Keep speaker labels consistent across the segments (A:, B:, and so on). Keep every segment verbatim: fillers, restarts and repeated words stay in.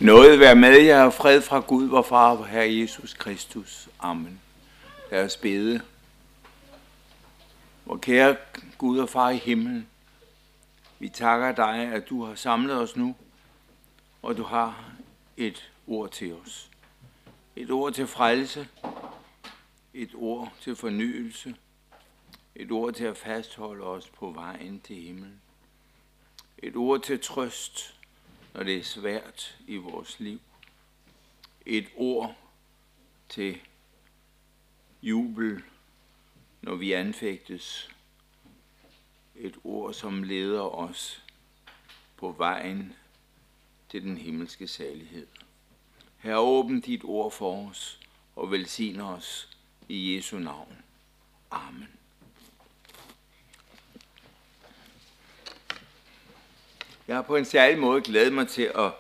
A: Nåde være med jer og fred fra Gud, vor Far og Herre Jesus Kristus. Amen. Lad os bede. Vor kære Gud og Far i himlen, vi takker dig, at du har samlet os nu, og du har et ord til os. Et ord til frelse, et ord til fornyelse, et ord til at fastholde os på vejen til himlen. Et ord til trøst, når det er svært i vores liv. Et ord til jubel, når vi anfægtes. Et ord, som leder os på vejen til den himmelske salighed. Herre, åbn dit ord for os og velsign os i Jesu navn. Amen. Jeg har på en særlig måde glædet mig til at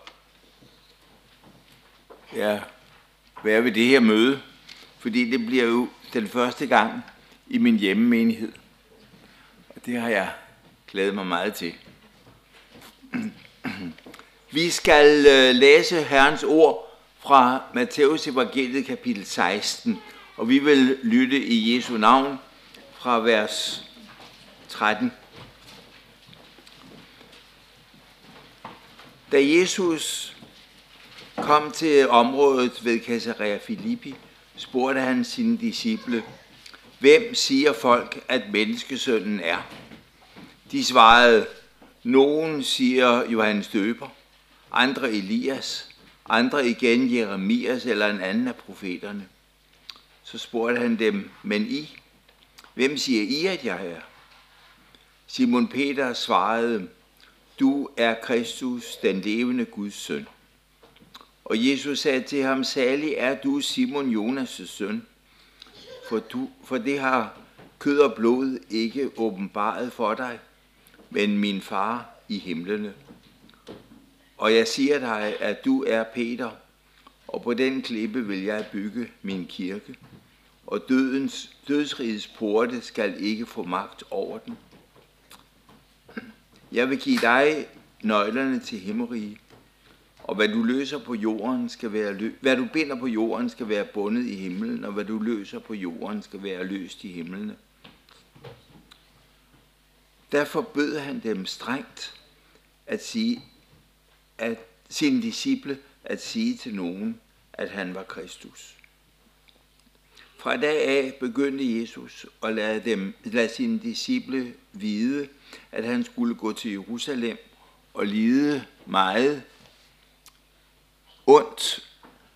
A: ja, være ved det her møde, fordi det bliver jo den første gang i min hjemmemenighed. Og det har jeg glædet mig meget til. Vi skal læse Herrens ord fra Matteus evangeliet kapitel seksten, og vi vil lytte i Jesu navn fra vers tretten. Da Jesus kom til området ved Caesarea Philippi, spurgte han sine disciple, hvem siger folk, at menneskesønnen er? De svarede, nogen siger Johannes Døber, andre Elias, andre igen Jeremias eller en anden af profeterne. Så spurgte han dem, men I, hvem siger I, at jeg er? Simon Peter svarede, du er Kristus, den levende Guds søn. Og Jesus sagde til ham, salig er du, Simon Jonas' søn, for, du, for det har kød og blod ikke åbenbaret for dig, men min far i himlene. Og jeg siger dig, at du er Peter, og på den klippe vil jeg bygge min kirke, og dødens, dødsrigets porte skal ikke få magt over den. Jeg vil give dig nøglerne til himmeriget, og hvad du løser på jorden skal være lø- hvad du binder på jorden skal være bundet i himlen, og hvad du løser på jorden skal være løst i himlene. Derfor bød han dem strengt at sige, at sine disciple at sige til nogen, at han var Kristus. Fra dag af begyndte Jesus at lade, dem, lade sine disciple vide, at han skulle gå til Jerusalem og lide meget ondt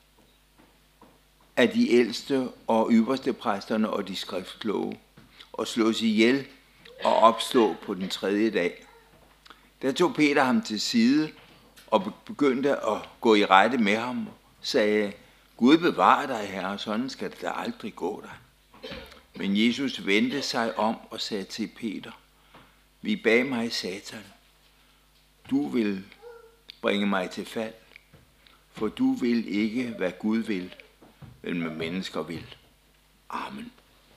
A: af de ældste og ypperste præsterne og de skriftkloge, og slås ihjel og opstå på den tredje dag. Der tog Peter ham til side og begyndte at gå i rette med ham, sagde, Gud bevare dig, Herre, sådan skal det da aldrig gå dig. Men Jesus vendte sig om og sagde til Peter, vi bag mig, Satan, du vil bringe mig til fald, for du vil ikke, hvad Gud vil, men hvad mennesker vil. Amen.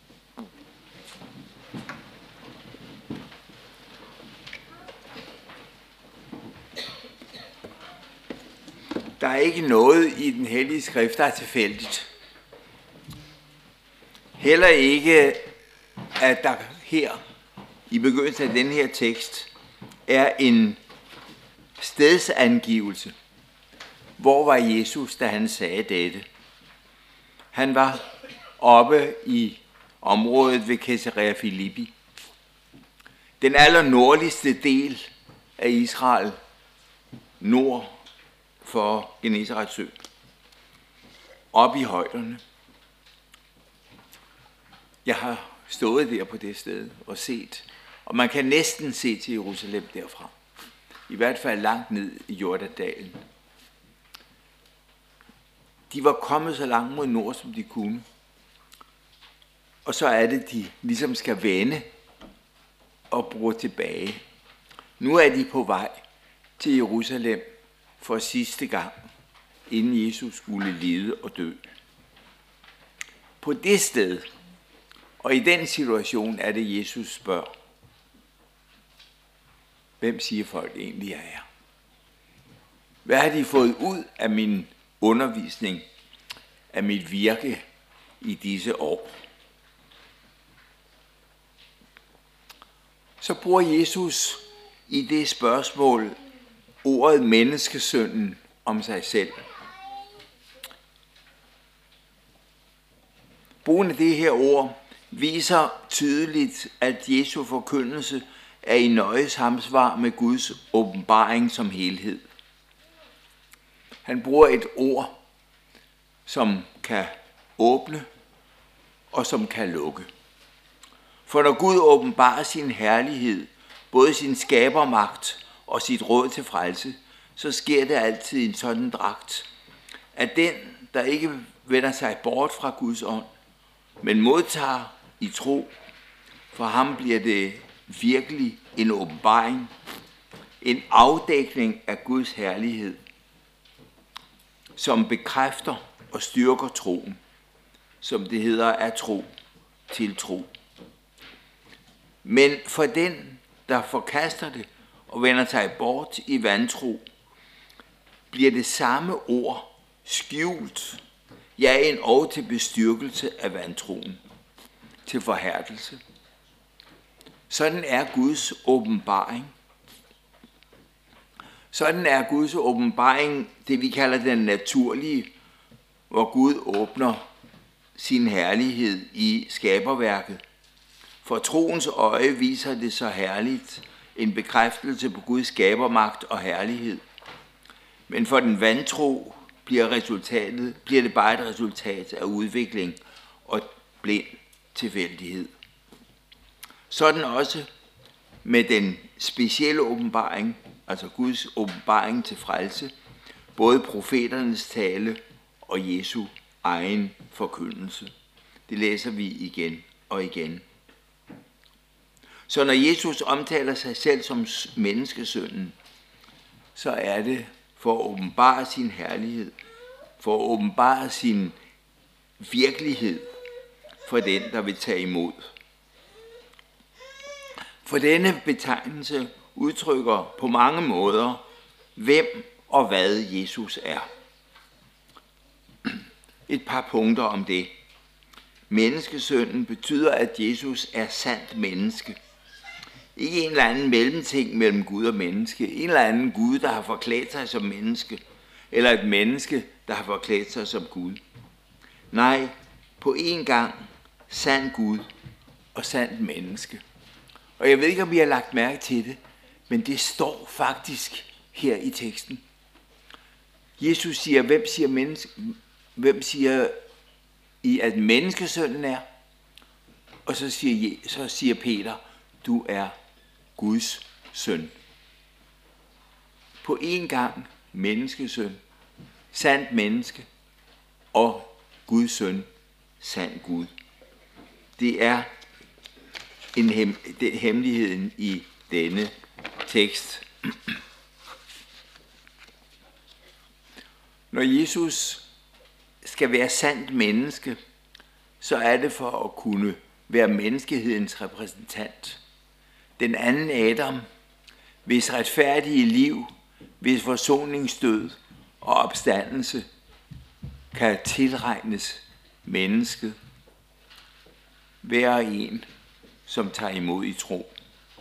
A: Der er ikke noget i den hellige skrift, der er tilfældigt. Heller ikke, at der her i begyndelsen af den her tekst er en stedsangivelse. Hvor var Jesus, da han sagde dette? Han var oppe i området ved Caesarea Philippi. Den allernordligste del af Israel, nord for Genesarets sø. Op i højderne. Jeg har stået der på det sted og set, og man kan næsten se til Jerusalem derfra. I hvert fald langt ned i Jordandalen. De var kommet så langt mod nord, som de kunne. Og så er det, de ligesom skal vende og bruge tilbage. Nu er de på vej til Jerusalem for sidste gang, inden Jesus skulle lide og dø. På det sted, og i den situation, er det, Jesus spørger, hvem siger folk egentlig, jeg er? Hvad har de fået ud af min undervisning, af mit virke i disse år? Så bruger Jesus i det spørgsmål ordet menneskesønnen om sig selv. Brugen af det her ord viser tydeligt, at Jesu forkyndelse er i nøje samsvar med Guds åbenbaring som helhed. Han bruger et ord, som kan åbne og som kan lukke. For når Gud åbenbarer sin herlighed, både sin skabermagt og sit råd til frelse, så sker det altid i en sådan dragt, at den, der ikke vender sig bort fra Guds ånd, men modtager i tro, for ham bliver det virkelig en åbenbaring, en afdækning af Guds herlighed, som bekræfter og styrker troen, som det hedder af tro til tro. Men for den, der forkaster det og vender sig bort i vantro, bliver det samme ord skjult, ja endog til bestyrkelse af vantroen, til forhærdelse. Sådan er Guds åbenbaring. Sådan er Guds åbenbaring det, vi kalder den naturlige, hvor Gud åbner sin herlighed i skaberværket. For troens øje viser det så herligt en bekræftelse på Guds skabermagt og herlighed. Men for den vantro bliver, resultatet, bliver det bare et resultat af udvikling og blind tilfældighed. Sådan også med den specielle åbenbaring, altså Guds åbenbaring til frelse, både profeternes tale og Jesu egen forkyndelse. Det læser vi igen og igen. Så når Jesus omtaler sig selv som menneskesønnen, så er det for at åbenbare sin herlighed, for at åbenbare sin virkelighed for den, der vil tage imod. For denne betegnelse udtrykker på mange måder, hvem og hvad Jesus er. Et par punkter om det. Menneskesønnen betyder, at Jesus er sandt menneske. Ikke en eller anden mellemting mellem Gud og menneske. En eller anden Gud, der har forklædt sig som menneske. Eller et menneske, der har forklædt sig som Gud. Nej, på en gang sand Gud og sandt menneske. Og jeg ved ikke, om I har lagt mærke til det, men det står faktisk her i teksten. Jesus siger, hvem siger, menneske, hvem siger I, at menneskesønnen er? Og så siger, så siger Peter, du er Guds søn. På en gang menneskesøn, sandt menneske og Guds søn, sand Gud. Det er en hem, det, hemmeligheden i denne tekst. Når Jesus skal være sandt menneske, så er det for at kunne være menneskehedens repræsentant. Den anden Adam, hvis retfærdige liv, hvis forsoningsdød og opstandelse kan tilregnes mennesket, være en, som tager imod i tro.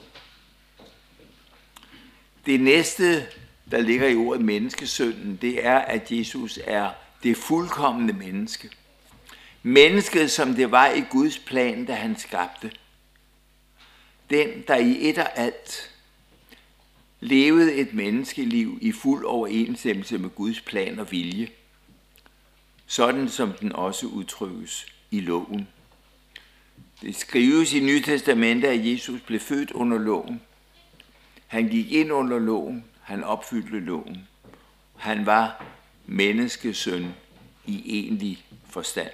A: Det næste, der ligger i ordet menneskesønnen, det er, at Jesus er det fuldkomne menneske. Mennesket, som det var i Guds plan, da han skabte. Den, der i et og alt levede et menneskeliv i fuld overensstemmelse med Guds plan og vilje. Sådan som den også udtrykkes i loven. Det skrives i Nye Testamente, at Jesus blev født under loven. Han gik ind under loven. Han opfyldte loven. Han var menneskesøn i egentlig forstand.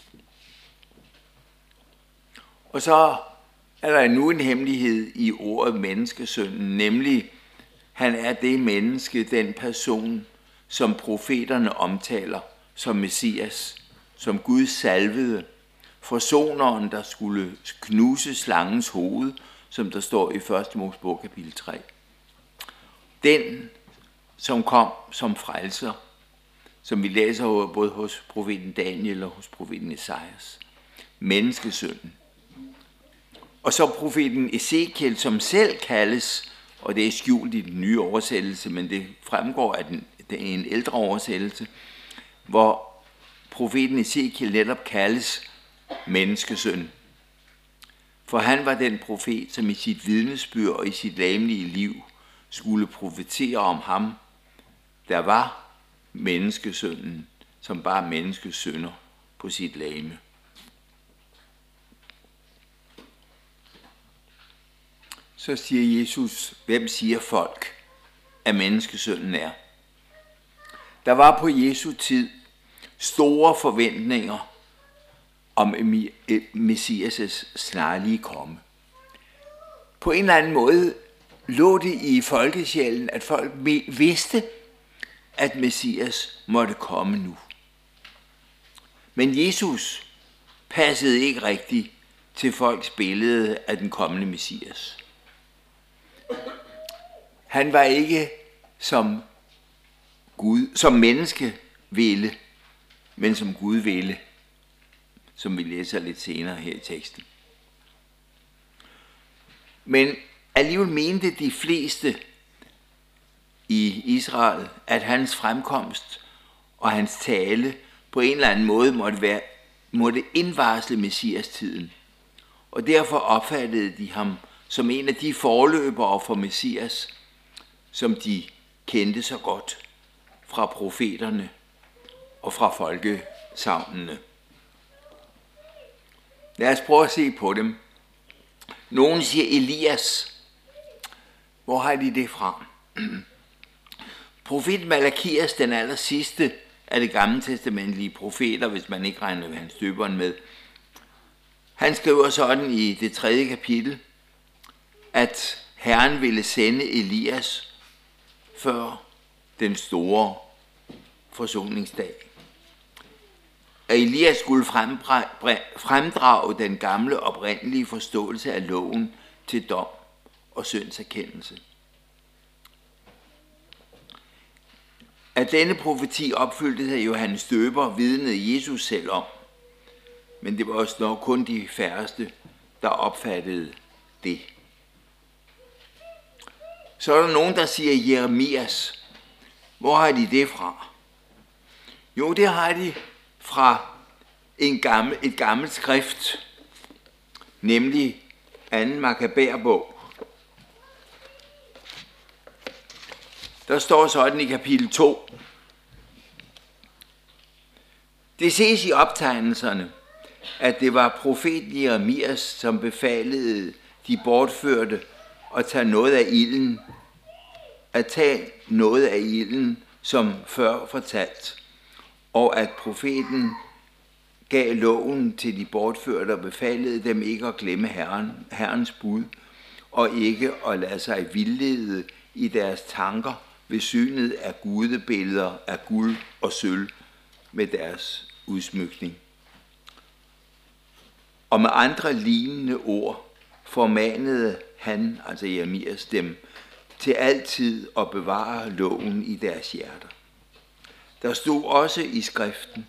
A: Og så er der nu en hemmelighed i ordet menneskesønnen, nemlig han er det menneske, den person, som profeterne omtaler som Messias, som Gud salvede, forsoneren, der skulle knuse slangens hoved, som der står i første Mosebog kapitel tre. Den, som kom som frelser, som vi læser både hos profeten Daniel og hos profeten Esajas. Menneskesønnen. Og så profeten Ezekiel, som selv kaldes, og det er skjult i den nye oversættelse, men det fremgår af den, det er en ældre oversættelse, hvor profeten Ezekiel netop kaldes menneskesøn. For han var den profet, som i sit vidnesbyrd og i sit legemlige liv skulle profetere om ham, der var menneskesønnen, som bare menneskesønner på sit legeme. Så siger Jesus, hvem siger folk, at menneskesønnen er? Der var på Jesu tid store forventninger om Messias' snarlige komme. På en eller anden måde lå det i folkesjælen, at folk vidste, at Messias måtte komme nu. Men Jesus passede ikke rigtigt til folks billede af den kommende Messias. Han var ikke som Gud, som menneske ville, men som Gud ville, som vi læser lidt senere her i teksten. Men alligevel mente de fleste i Israel, at hans fremkomst og hans tale på en eller anden måde måtte, være, måtte indvarsle Messias-tiden. Og derfor opfattede de ham som en af de forløbere for Messias, som de kendte så godt fra profeterne og fra folkesagnene. Lad os prøve at se på dem. Nogen siger Elias. Hvor har de det fra? Profeten Malakias, den aller sidste af det gamle testamentlige profeter, hvis man ikke regner hans døberen med, han skriver sådan i det tredje kapitel, at Herren ville sende Elias før den store forsoningsdag. At Elias skulle fremdrage den gamle oprindelige forståelse af loven til dom og syndserkendelse. At denne profeti opfyldte sig Johannes Døber, vidnede Jesus selv om, men det var også nok kun de færreste, der opfattede det. Så er der nogen, der siger Jeremias. Hvor har de det fra? Jo, det har de fra en gammel, et gammelt skrift, nemlig anden Makkabæerbog. Der står sådan i kapitel to. Det ses i optegnelserne, at det var profeten Jeremias, som befalede de bortførte at tage noget af ilden, at tage noget af ilden, som før fortalt, og at profeten gav loven til de bortførte og befalede dem ikke at glemme Herren, Herrens bud, og ikke at lade sig vildlede i deres tanker ved synet af gudebilleder af guld og sølv med deres udsmykning. Og med andre lignende ord formanede han, altså Jeremias, dem til altid at bevare loven i deres hjerter. Der stod også i skriften,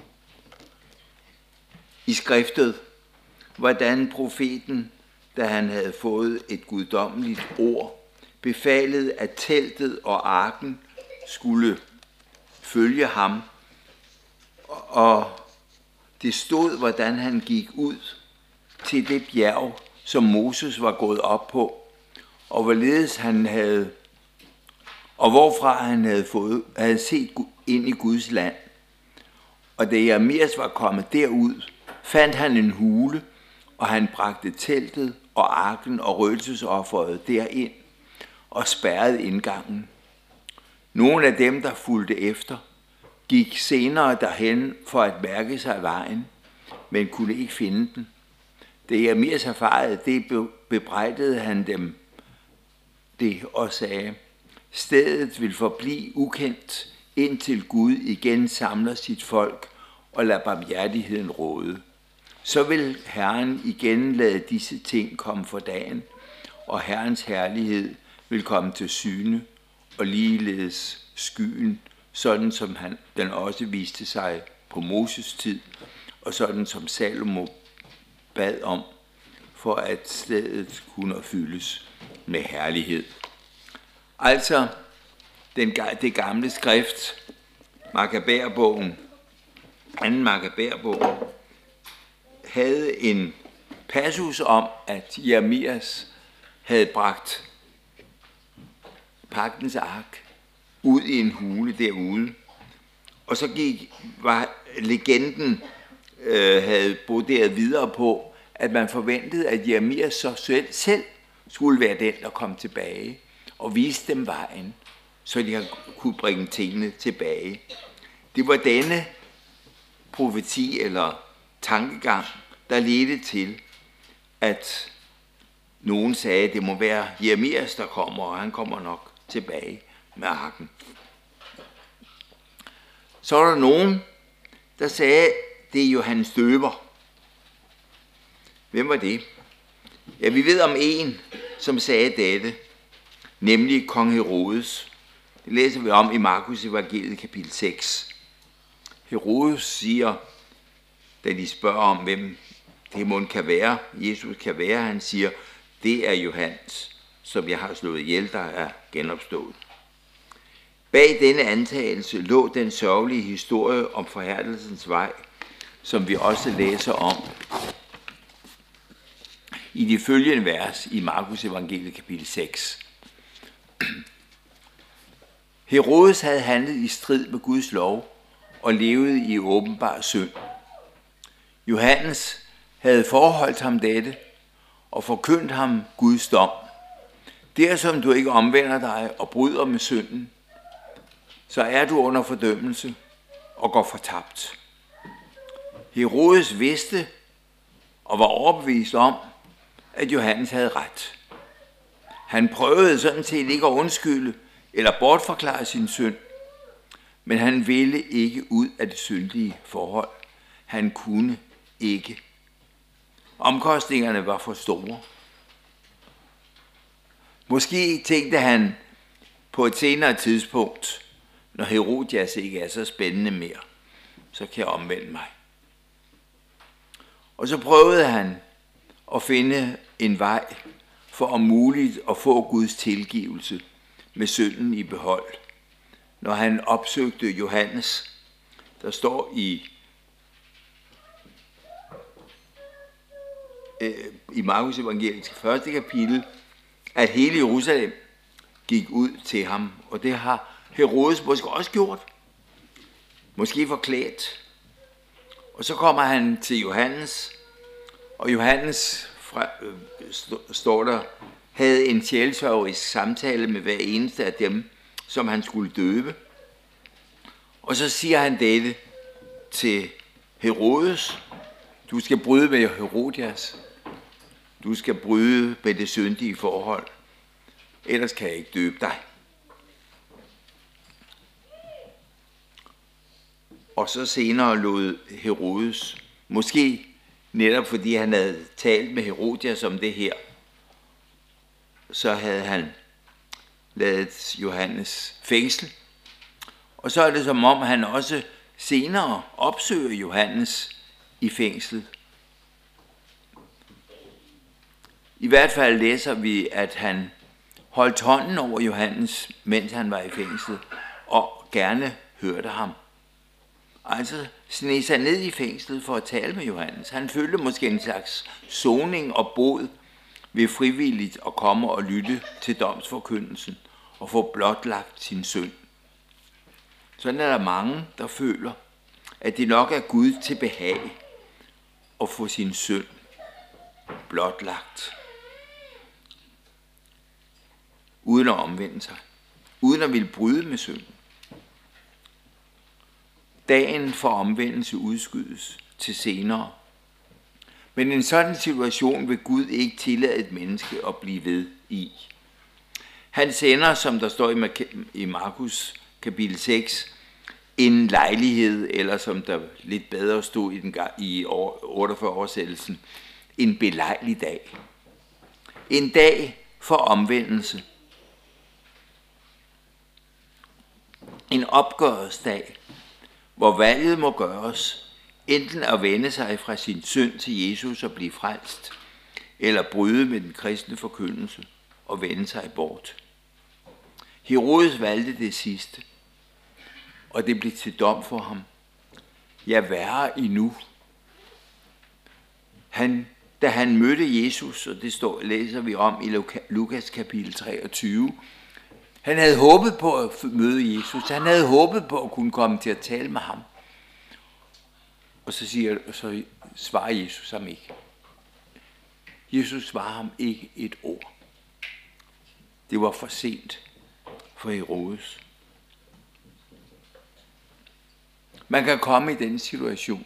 A: i skriftet, hvordan profeten, da han havde fået et guddommeligt ord, befalede, at teltet og arken skulle følge ham, og det stod, hvordan han gik ud til det bjerg, som Moses var gået op på, og hvorledes han havde, og hvorfra han havde, fået, havde set ind i Guds land. Og da Jeremias var kommet derud, fandt han en hule, og han bragte teltet og arken og røgelsesofferet derind, og spærrede indgangen. Nogle af dem, der fulgte efter, gik senere derhen for at mærke sig vejen, men kunne ikke finde den. Da Jeremias erfarede det, bebrejdede han dem det og sagde, stedet vil forblive ukendt, indtil Gud igen samler sit folk og lader barmhjertigheden råde. Så vil Herren igen lade disse ting komme for dagen, og Herrens herlighed vil komme til syne, og ligeledes skyen, sådan som han, den også viste sig på Moses tid, og sådan som Salomo bad om, for at stedet kunne fyldes med herlighed. Altså, den, det gamle skrift, Makabærbogen, anden Makabærbog, havde en passus om, at Jeremias havde bragt pagtens ark ud i en hule derude. Og så gik, var legenden øh, havde broderet videre på, at man forventede, at Jeremias så selv, selv skulle være den, der kom tilbage og viste dem vejen, så de kunne bringe tingene tilbage. Det var denne profeti eller tankegang, der ledte til, at nogen sagde, at det må være Jeremias, der kommer, og han kommer nok tilbage med arken. Så var der nogen, der sagde, at det er Johannes Døber. Hvem var det? Ja, vi ved om en, som sagde dette, nemlig kong Herodes. Det læser vi om i Markus evangeliet kapitel seks. Herodes siger, da de spørger om, hvem det mon kan være, Jesus kan være, han siger, det er Johannes, som jeg har slået ihjel, der er genopstået. Bag denne antagelse lå den sørgelige historie om forhærdelsens vej, som vi også læser om i de følgende vers i Markus evangeliet kapitel seks. Herodes havde handlet i strid med Guds lov og levede i åbenbar synd. Johannes havde forholdt ham dette og forkyndt ham Guds dom. Dersom du ikke omvender dig og bryder med synden, så er du under fordømmelse og går fortabt. Herodes vidste og var overbevist om, at Johannes havde ret. Han prøvede sådan set ikke at undskylde eller bortforklare sin synd, men han ville ikke ud af det syndige forhold. Han kunne ikke. Omkostningerne var for store. Måske tænkte han på et senere tidspunkt, når Herodias ikke er så spændende mere, så kan jeg omvende mig. Og så prøvede han at finde en vej for om muligt at få Guds tilgivelse med synden i behold. Når han opsøgte Johannes, der står i, øh, i Markus evangeliets første kapitel, at hele Jerusalem gik ud til ham, og det har Herodes måske også gjort, måske forklædt. Og så kommer han til Johannes, og Johannes, fra, øh, st- står der, havde en sjælsørgerisk samtale med hver eneste af dem, som han skulle døbe. Og så siger han dette til Herodes: du skal bryde med Herodias, du skal bryde med det syndige forhold, ellers kan jeg ikke døbe dig. Og så senere lod Herodes, måske netop fordi han havde talt med Herodias om det her, så havde han ladet Johannes fængsel. Og så er det som om han også senere opsøger Johannes i fængslet. I hvert fald læser vi, at han holdt hånden over Johannes, mens han var i fængslet, og gerne hørte ham. Altså sneg sig ned i fængslet for at tale med Johannes. Han følte måske en slags soning og bod ved frivilligt at komme og lytte til domsforkyndelsen og få blotlagt sin synd. Sådan er der mange, der føler, at det nok er Gud til behag at få sin synd blotlagt, uden at omvende sig, uden at ville bryde med synden. Dagen for omvendelse udskydes til senere. Men en sådan situation vil Gud ikke tillade et menneske at blive ved i. Han sender, som der står i Markus kapitel seks, en lejlighed, eller som der lidt bedre stod i, den, i otteogfyrre oversættelsen, en belejlig dag. En dag for omvendelse. en opgørsdag, hvor valget må gøres, enten at vende sig fra sin synd til Jesus og blive frelst, eller bryde med den kristne forkyndelse og vende sig bort. Herodes valgte det sidste, og det blev til dom for ham. Ja, værre endnu. Han, da han mødte Jesus, og det står, læser vi om i Lukas kapitel treogtyve, han havde håbet på at møde Jesus. Han havde håbet på at kunne komme til at tale med ham. Og så, siger, så svarer Jesus ham ikke. Jesus svarer ham ikke et ord. Det var for sent for Herodes. Man kan komme i den situation,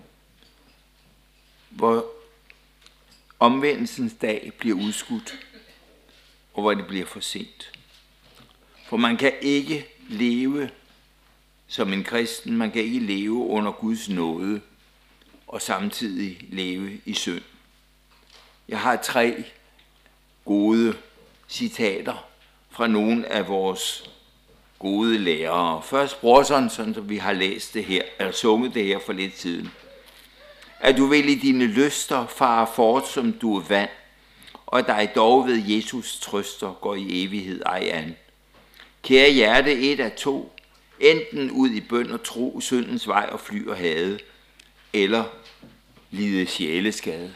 A: hvor omvendelsens dag bliver udskudt, og hvor det bliver for sent. For man kan ikke leve som en kristen, man kan ikke leve under Guds nåde, og samtidig leve i synd. Jeg har tre gode citater fra nogle af vores gode lærere. Først Brorson, sådan som vi har læst det her, eller sunget det her for lidt siden. At du vil i dine lyster fare fort, som du er vand, og dig dog ved Jesus trøster går i evighed ej an. Kære hjerte, et af to, enten ud i bøn og tro, syndens vej og fly og hade, eller lide sjæleskade.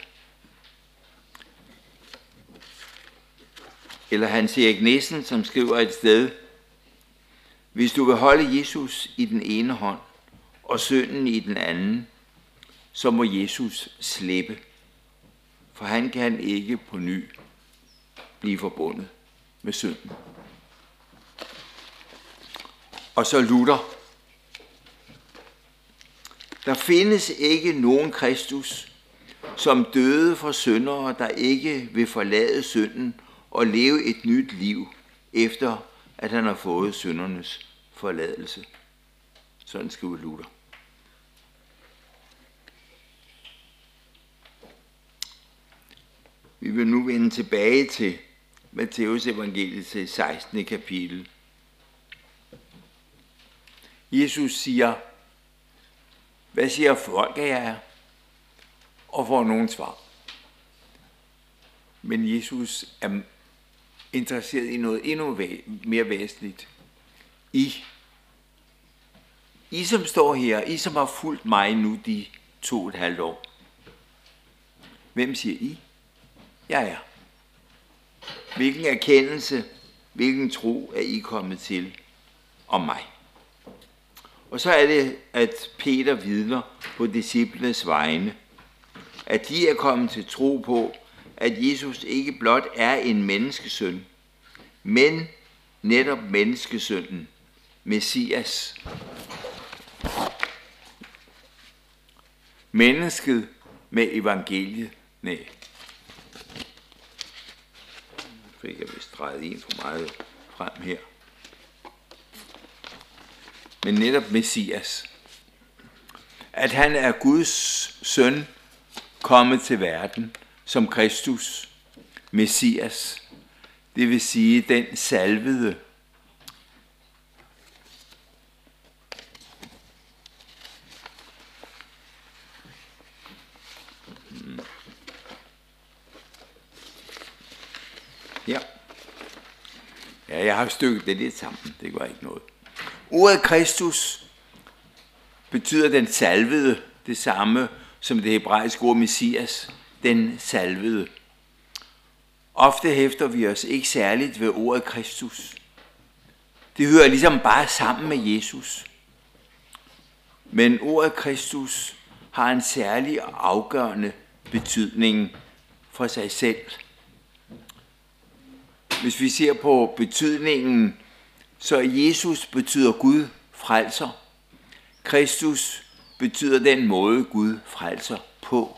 A: Eller Hans Erik Nissen, som skriver et sted, hvis du vil holde Jesus i den ene hånd, og synden i den anden, så må Jesus slippe, for han kan ikke på ny blive forbundet med synden. Og så Luther. Der findes ikke nogen Kristus, som døde for syndere, der ikke vil forlade synden og leve et nyt liv, efter at han har fået syndernes forladelse. Sådan skriver Luther. Vi vil nu vende tilbage til Matteus evangeliet til sekstende kapitel. Jesus siger, hvad siger folk, at jeg er? Og får nogen svar. Men Jesus er interesseret i noget endnu mere væsentligt. I, I som står her, I som har fulgt mig nu de to og et halvt år. Hvem siger I? Jeg er. Hvilken erkendelse, hvilken tro er I kommet til om mig? Og så er det, at Peter vidner på disciplenes vegne, at de er kommet til tro på, at Jesus ikke blot er en menneskesøn, men netop menneskesønnen, Messias. Mennesket med evangeliet. Nej. Nu fik jeg vist drejet en for meget frem her. Men netop Messias. At han er Guds søn, kommet til verden som Kristus, Messias. Det vil sige den salvede. Ja. Ja, jeg har stykket det lidt sammen. Det var ikke noget. Ordet Kristus betyder den salvede, det samme som det hebraiske ord Messias, den salvede. Ofte hæfter vi os ikke særligt ved ordet Kristus. Det hører ligesom bare sammen med Jesus. Men ordet Kristus har en særlig afgørende betydning for sig selv. Hvis vi ser på betydningen, så Jesus betyder Gud frelser. Kristus betyder den måde, Gud frelser på.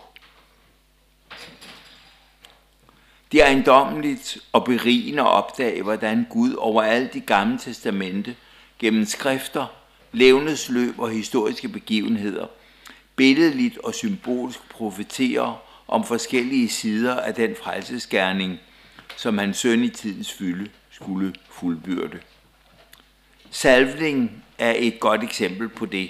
A: Det er ejendommeligt og berigende at opdage, hvordan Gud overalt i Gamle Testamente, gennem skrifter, levnedsløb og historiske begivenheder, billedligt og symbolsk profeterer om forskellige sider af den frelsesgerning, som hans søn i tidens fylde skulle fuldbyrde. Salvning er et godt eksempel på det.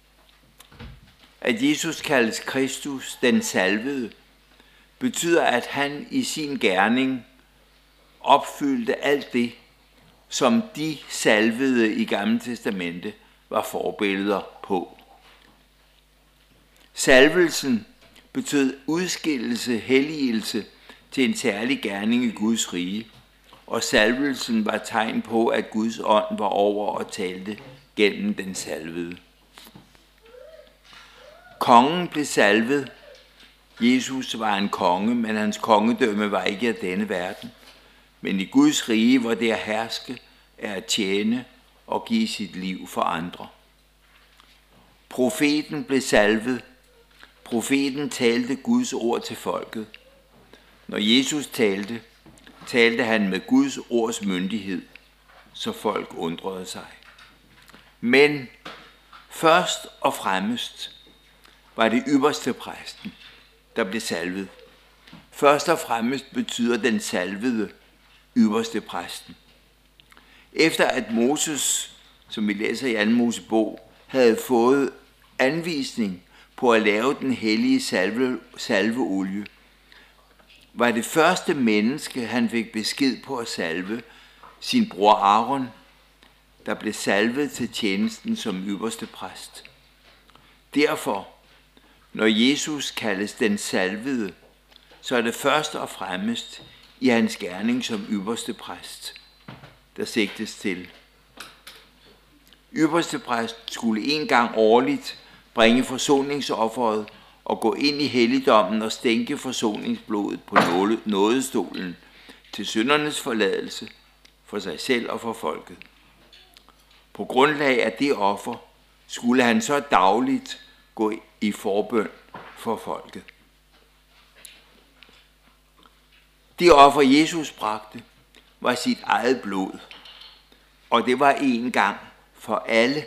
A: At Jesus kaldes Kristus, den salvede, betyder, at han i sin gerning opfyldte alt det, som de salvede i Gamle Testamente var forbilleder på. Salvelsen betød udskillelse, helligelse til en særlig gerning i Guds rige, og salvelsen var tegn på, at Guds ånd var over og talte gennem den salvede. Kongen blev salvet. Jesus var en konge, men hans kongedømme var ikke af denne verden. Men i Guds rige, hvor det at herske, er at tjene og give sit liv for andre. Profeten blev salvet. Profeten talte Guds ord til folket. Når Jesus talte, talte han med Guds ords myndighed, så folk undrede sig. Men først og fremmest var det ypperste præsten, der blev salvet. Først og fremmest betyder den salvede ypperste præsten. Efter at Moses, som vi læser i anden Mosebog, havde fået anvisning på at lave den hellige salve, salveolie, var det første menneske, han fik besked på at salve, sin bror Aaron, der blev salvet til tjenesten som ypperste præst. Derfor, når Jesus kaldes den salvede, så er det først og fremmest i hans gerning som ypperste præst, der sigtes til. Ypperste præst skulle en gang årligt bringe forsoningsofferet og gå ind i helligdommen og stænke forsoningsblodet på nådestolen til syndernes forladelse for sig selv og for folket. På grundlag af det offer skulle han så dagligt gå i forbøn for folket. Det offer, Jesus bragte, var sit eget blod, og det var en gang for alle.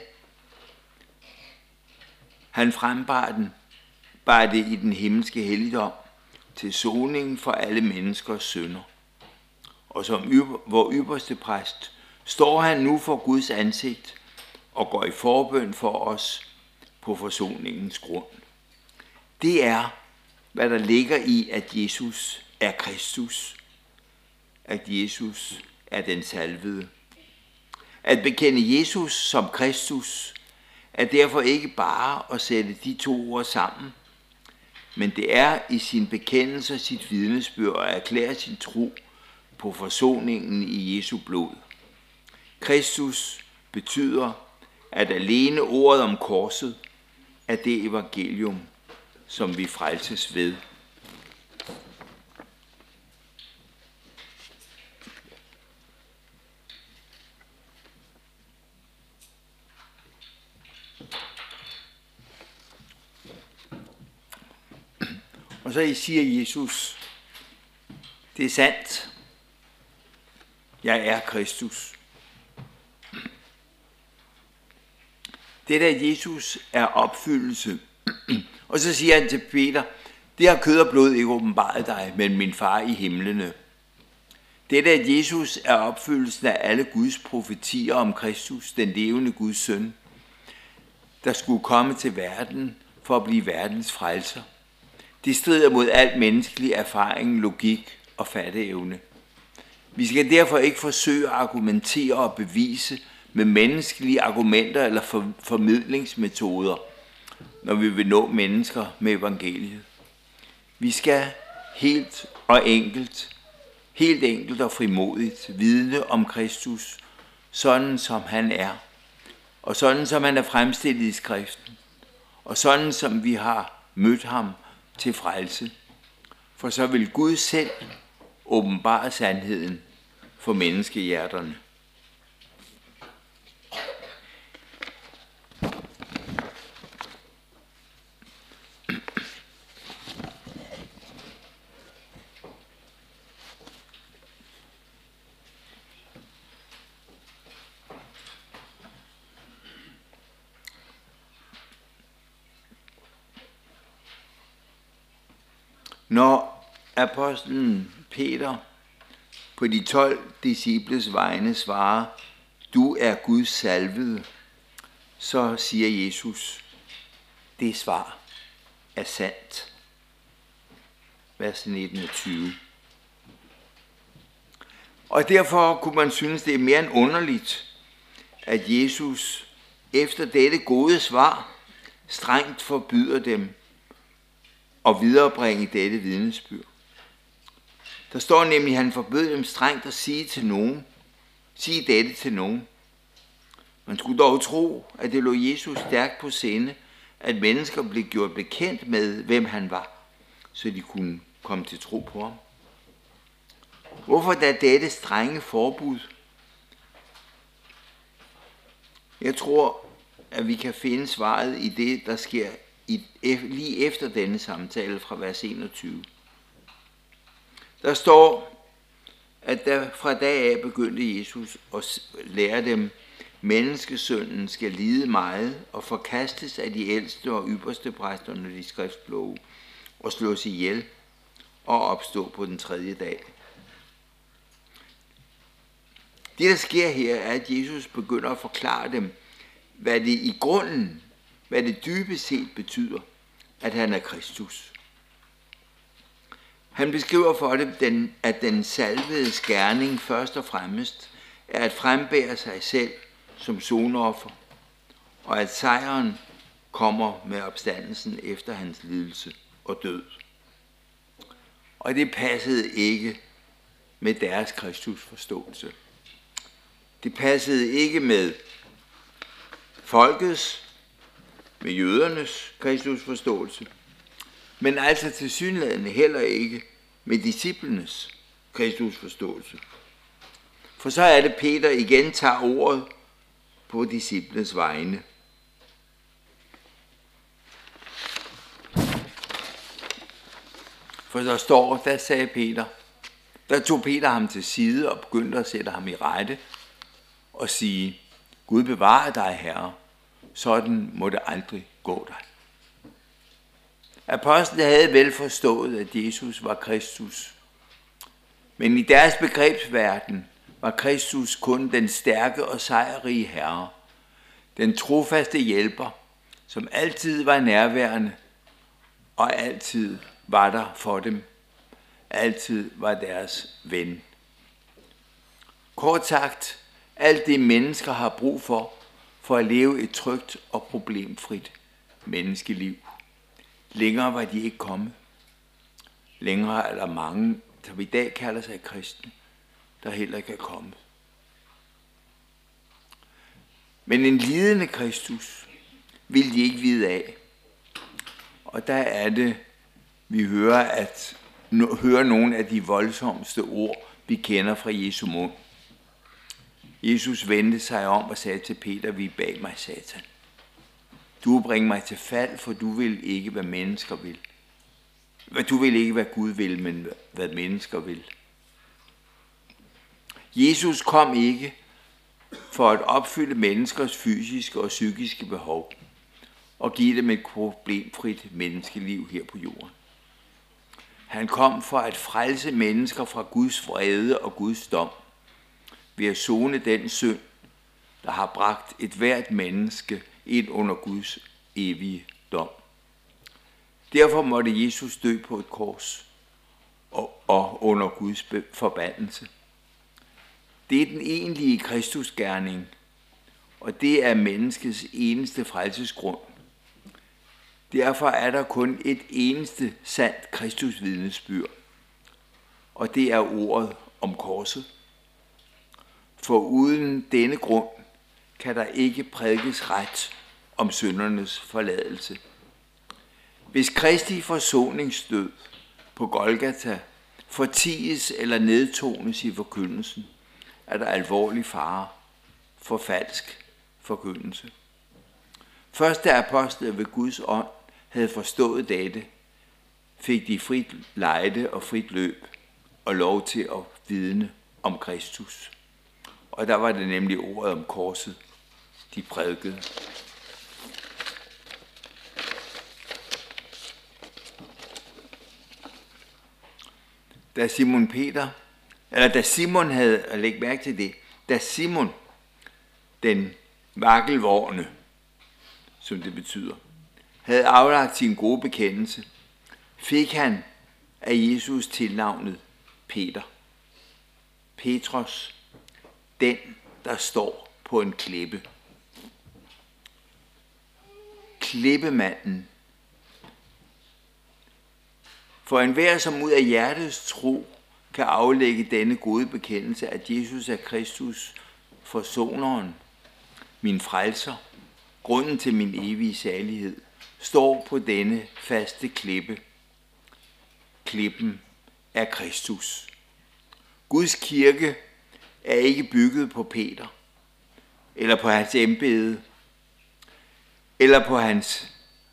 A: Han frembar den, bar det i den himmelske helligdom til soningen for alle menneskers synder. Og som ypper, vor ypperste præst står han nu for Guds ansigt og går i forbøn for os på forsoningens grund. Det er, hvad der ligger i, at Jesus er Kristus, at Jesus er den salvede. At bekende Jesus som Kristus er derfor ikke bare at sætte de to ord sammen, men det er i sin bekendelse og sit vidnesbyrd at erklære sin tro på forsoningen i Jesu blod. Kristus betyder, at alene ordet om korset er det evangelium, som vi frelses ved. Og så siger Jesus, det er sandt, jeg er Kristus. Det der Jesus er opfyldelse. Og så siger han til Peter, det har kød og blod ikke åbenbaret dig, men min far i himlene. Det der Jesus er opfyldelsen af alle Guds profetier om Kristus, den levende Guds søn, der skulle komme til verden for at blive verdens frelser. Det strider mod alt menneskelig erfaring, logik og fatteevne. Vi skal derfor ikke forsøge at argumentere og bevise med menneskelige argumenter eller for, formidlingsmetoder, når vi vil nå mennesker med evangeliet. Vi skal helt og enkelt, helt enkelt og frimodigt vidne om Kristus, sådan som han er, og sådan som han er fremstillet i skriften, og sådan som vi har mødt ham til frelse. For så vil Gud selv åbenbare sandheden for menneskehjerterne. Når apostlen Peter på de tolv disciples vegne svarer, du er Guds salvede, så siger Jesus, det svar er sandt. Vers nitten og tyve. Og derfor kunne man synes, det er mere end underligt, at Jesus efter dette gode svar strengt forbyder dem at viderebringe dette vidnesbyrd. Der står nemlig, at han forbød dem strengt at sige til nogen, sige dette til nogen. Man skulle dog tro, at det lå Jesus stærkt på sinde, at mennesker blev gjort bekendt med, hvem han var, så de kunne komme til tro på ham. Hvorfor da dette strenge forbud? Jeg tror, at vi kan finde svaret i det, der sker i, lige efter denne samtale fra vers enogtyve. Der står, at der fra dag af begyndte Jesus at lære dem, menneskesønnen skal lide meget og forkastes af de ældste og ypperste præster, når de skriftkloge, og slås ihjel og opstå på den tredje dag. Det, der sker her, er, at Jesus begynder at forklare dem, hvad det i grunden, hvad det dybest set betyder, at han er Kristus. Han beskriver for dem, at den salvedes gerning først og fremmest er at frembære sig selv som sonoffer, og at sejren kommer med opstandelsen efter hans lidelse og død. Og det passede ikke med deres Kristusforståelse. Det passede ikke med folkets, med jødernes Kristusforståelse, men altså tilsyneladende heller ikke med disciplenes Kristusforståelse. For så er det, Peter igen tager ordet på disciplenes vegne. For der står, der sagde Peter, der tog Peter ham til side og begyndte at sætte ham i rette og sige, Gud bevare dig, Herre, sådan må det aldrig gå dig. Apostlene havde vel forstået, at Jesus var Kristus, men i deres begrebsverden var Kristus kun den stærke og sejrrige Herre, den trofaste hjælper, som altid var nærværende og altid var der for dem, altid var deres ven. Kort sagt, alt det mennesker har brug for, for at leve et trygt og problemfrit menneskeliv. Længere var de ikke kommet. Længere er der mange, som i dag kalder sig kristne, der heller ikke er kommet. Men en lidende Kristus vil de ikke vide af. Og der er det, vi hører, at, hører nogle af de voldsomste ord, vi kender fra Jesu mund. Jesus vendte sig om og sagde til Peter, vi er bag mig, Satan. Du bringer mig til fald, for du vil ikke, hvad mennesker vil. Du vil ikke, hvad Gud vil, men hvad mennesker vil. Jesus kom ikke for at opfylde menneskers fysiske og psykiske behov og give dem et problemfrit menneskeliv her på jorden. Han kom for at frelse mennesker fra Guds vrede og Guds dom ved at sone den synd, der har bragt et hvert menneske ind under Guds evige dom. Derfor måtte Jesus dø på et kors og, og under Guds forbandelse. Det er den egentlige Kristusgerning, og det er menneskets eneste frelsesgrund. Derfor er der kun et eneste sandt Kristusvidnesbyrd, og det er ordet om korset. For uden denne grund kan der ikke prædikes ret om syndernes forladelse. Hvis Kristi forsoningsdød på Golgata forties eller nedtones i forkyndelsen, er der alvorlig fare for falsk forkyndelse. Først da apostlene ved Guds ånd havde forstået dette, fik de frit lejde og frit løb og lov til at vidne om Kristus. Og der var det nemlig ordet om korset, de prædikede. Da Simon Peter, eller da Simon havde, at lægge mærke til det, da Simon, den vakkelvorne, som det betyder, havde aflagt sin gode bekendelse, fik han af Jesus tilnavnet Peter. Petros, den, der står på en klippe. Klippemanden. For enhver, som ud af hjertets tro kan aflægge denne gode bekendelse, at Jesus er Kristus, forsoneren, min frelser, grunden til min evige salighed, står på denne faste klippe. Klippen er Kristus. Guds kirke er ikke bygget på Peter, eller på hans embede, eller på hans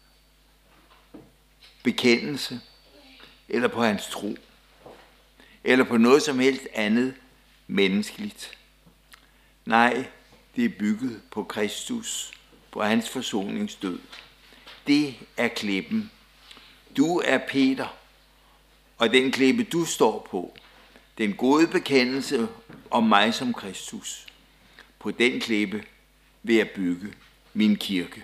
A: bekendelse, eller på hans tro, eller på noget som helst andet menneskeligt. Nej, det er bygget på Kristus, på hans forsoningsdød. Det er klippen. Du er Peter, og den klippe, du står på, den gode bekendelse om mig som Kristus. På den klippe vil jeg bygge min kirke.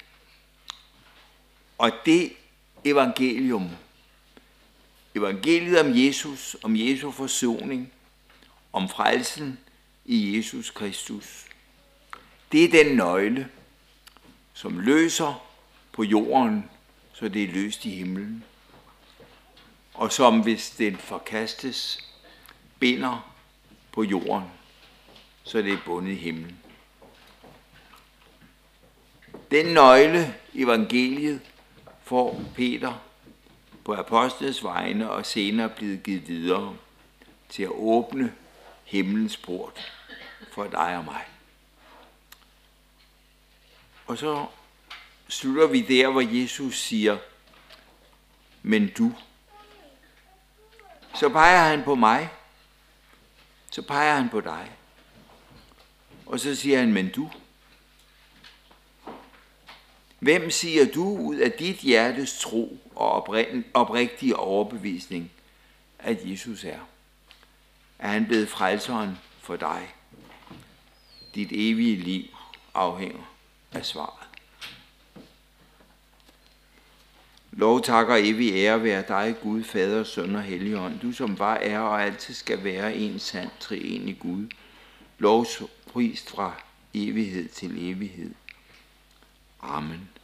A: Og det evangelium, evangeliet om Jesus, om Jesu forsoning, om frelsen i Jesus Kristus, det er den nøgle, som løser på jorden, så det er løst i himlen. Og som, hvis den forkastes, binder på jorden, så det er bundet i himlen. Den nøgle, evangeliet, får Peter på apostlenes vegne og senere blevet givet videre til at åbne himlens port for dig og mig. Og så slutter vi der, hvor Jesus siger, men du. Så peger han på mig, så peger han på dig. Og så siger han, men du. Hvem siger du ud af dit hjertes tro og oprigtige overbevisning, at Jesus er? Er han blevet frelseren for dig? Dit evige liv afhænger af svaret. Lov, tak og evig ære være dig, Gud, Fader, Søn og Helligånd, du som var, er og altid skal være en sand treenig Gud. Lovprist fra evighed til evighed. Amen.